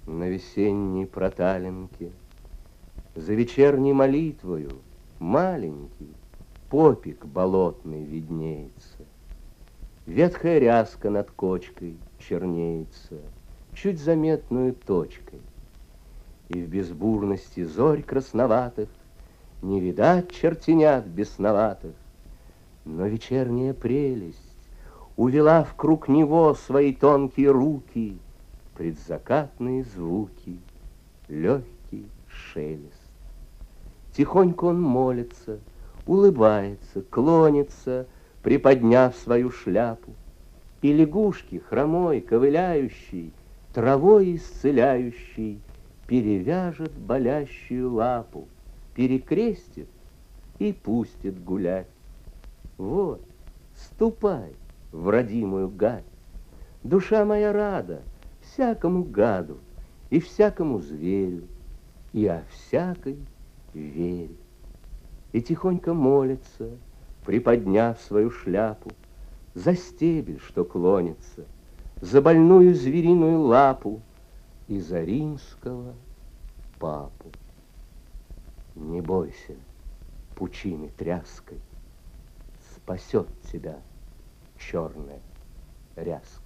На весенней проталинке за вечерней молитвою маленький попик болотный виднеется. Ветхая ряска над кочкой чернеется чуть заметную точкой. И в безбурности зорь красноватых не видать чертенят бесноватых, но вечерняя прелесть увела вкруг него свои тонкие руки, предзакатные звуки, легкий шелест. Тихонько он молится, улыбается, клонится, приподняв свою шляпу, и лягушки, хромой, ковыляющий, травой исцеляющий, перевяжет болящую лапу, перекрестит и пустит гулять. Вот, ступай в родимую гать, душа моя рада всякому гаду и всякому зверю, и о всякой вере. И тихонько молится, приподняв свою шляпу, за стебель, что клонится, за больную звериную лапу и за римского папу. Не бойся пучины тряской, спасет тебя черная ряска.